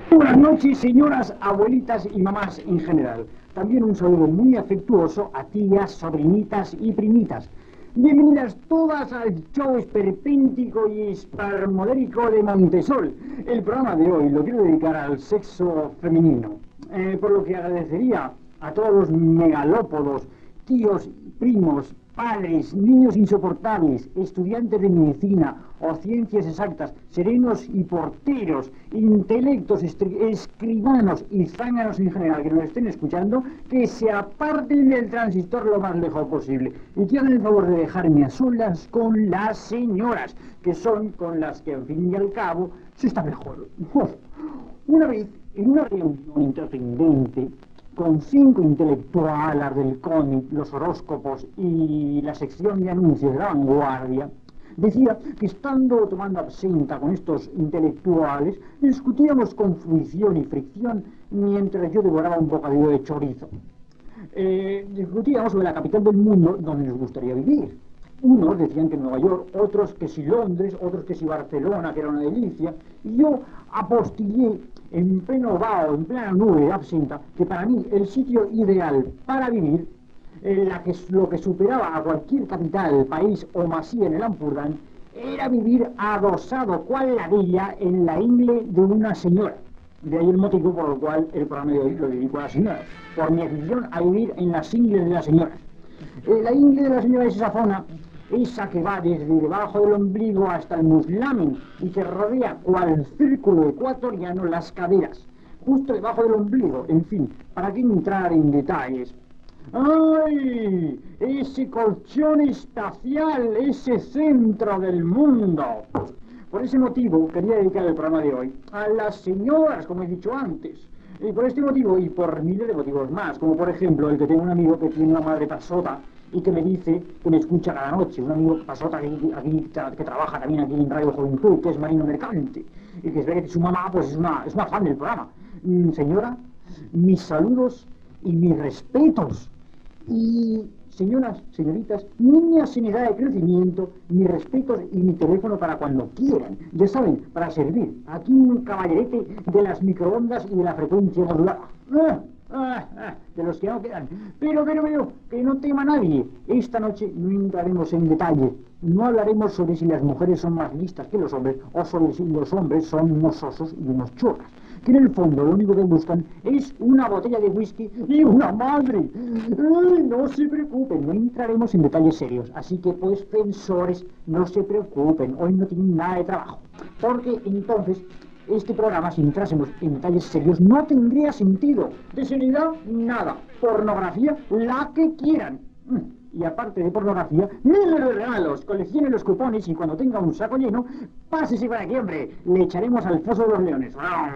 Buenas noches, señoras, abuelitas y mamás en general. También un saludo muy afectuoso a tías, sobrinitas y primitas. Bienvenidas todas al show esperpéntico y espasmodérico de Montesol. El programa de hoy lo quiero dedicar al sexo femenino, por lo que agradecería a todos los megalópodos, tíos, primos, padres, niños insoportables, estudiantes de medicina o ciencias exactas, serenos y porteros, intelectos, escribanos y zánganos en general que nos estén escuchando, que se aparten del transistor lo más lejos posible y que hagan el favor de dejarme a solas con las señoras, que son con las que al fin y al cabo se está mejor. Una vez, en una reunión intrascendente, con 5 intelectuales del cómic, los horóscopos y la sección de anuncios de La Vanguardia, decía que estando tomando absenta con estos intelectuales, discutíamos con fruición y fricción mientras yo devoraba un bocadillo de chorizo. Discutíamos sobre la capital del mundo donde nos gustaría vivir. Unos decían que Nueva York, otros que si Londres, otros que si Barcelona, que era una delicia, y yo apostillé en pleno vaho, en plena nube de absenta, que para mí el sitio ideal para vivir, lo que superaba a cualquier capital, país o masía en el Ampurdán, era vivir adosado cual ladilla en la ingle de una señora. De ahí el motivo por el cual el programa de hoy lo dedico a las señoras, por mi afición a vivir en las ingles de las señoras. La ingle de la señora es esa zona, esa que va desde debajo del ombligo hasta el muslamen y que rodea cual círculo ecuatoriano las caderas, justo debajo del ombligo. En fin, ¿para qué entrar en detalles? ¡Ay! Ese colchón espacial, ese centro del mundo. Por ese motivo quería dedicar el programa de hoy a las señoras, como he dicho antes. Y por este motivo y por miles de motivos más, como por ejemplo el que tengo un amigo que tiene una madre pasota y que me dice que me escucha cada noche, un amigo pasota que trabaja también aquí en Radio Juventud, que es marino mercante, y que ve que su mamá pues es una fan del programa. Señora, mis saludos y mis respetos. Y señoras, señoritas, niñas sin edad de crecimiento, mis respetos y mi teléfono para cuando quieran. Ya saben, para servir. Aquí un caballerete de las microondas y de la frecuencia modulada. De los que no quedan. Pero, que no tema nadie. Esta noche no entraremos en detalle. No hablaremos sobre si las mujeres son más listas que los hombres o sobre si los hombres son unos osos y unos chorras. Que en el fondo lo único que buscan es una botella de whisky y una madre. ¡Ay, no se preocupen! No entraremos en detalles serios. Así que, pues, censores, no se preocupen. Hoy no tienen nada de trabajo. Porque entonces este programa, si entrásemos en detalles serios, no tendría sentido. De seriedad, nada. Pornografía, la que quieran. Y aparte de pornografía, miles de regalos. Coleccione los cupones y cuando tenga un saco lleno, pásese para aquí, hombre. Le echaremos al foso de los leones.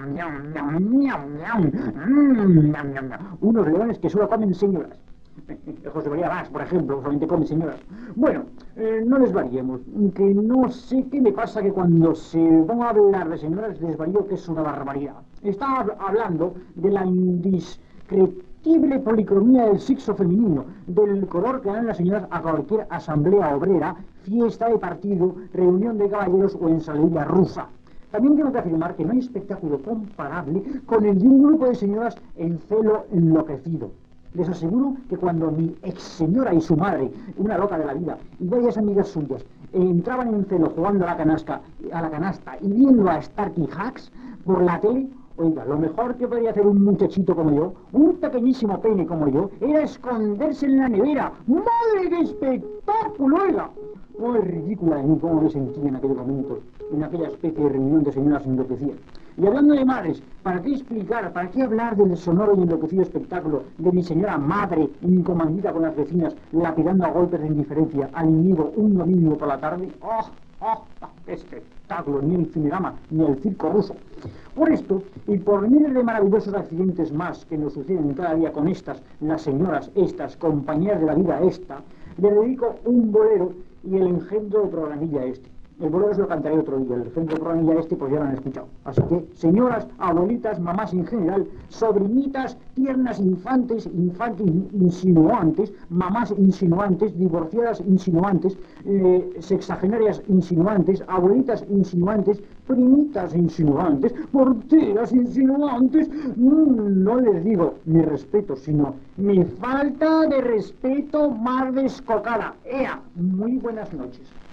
Unos leones que solo comen señoras. José María Vaz, por ejemplo, solamente come señoras. Bueno, no les variemos, que no sé qué me pasa que cuando se pongo a hablar de señoras les varío que es una barbaridad. Estaba hablando de la indescriptible policromía del sexo femenino, del color que dan las señoras a cualquier asamblea obrera, fiesta de partido, reunión de caballeros o ensaladilla rusa. También tengo que afirmar que no hay espectáculo comparable con el de un grupo de señoras en celo enloquecido. Les aseguro que cuando mi ex señora y su madre, una loca de la vida, y varias amigas suyas, entraban en celo jugando a la canasta y viendo a Starkey Hacks por la tele, oiga, lo mejor que podría hacer un muchachito como yo, un pequeñísimo pene como yo, era esconderse en la nevera. ¡Madre, qué espectáculo, oiga! ¡Ay, ridícula de mí cómo me sentí en aquel momento, en aquella especie de reunión de señoras enloquecidas! Y hablando de madres, ¿para qué explicar, para qué hablar del sonoro y enloquecido espectáculo de mi señora madre incomandita con las vecinas, lapidando a golpes de indiferencia al individuo un domingo por la tarde? ¡Oh, oh, qué espectáculo! Ni el cinerama, ni el circo ruso. Por esto, y por miles de maravillosos accidentes más que nos suceden cada día con estas, las señoras estas, compañeras de la vida esta, le dedico un bolero y el engendro de programilla este. El bolero se lo cantaré otro día, el centro de programa ya pues ya lo han escuchado. Así que, señoras, abuelitas, mamás en general, sobrinitas, tiernas infantes, infantes insinuantes, mamás insinuantes, divorciadas insinuantes, sexagenarias insinuantes, abuelitas insinuantes, primitas insinuantes, porteras insinuantes, no les digo mi respeto, sino mi falta de respeto más descocada. ¡Ea! Muy buenas noches.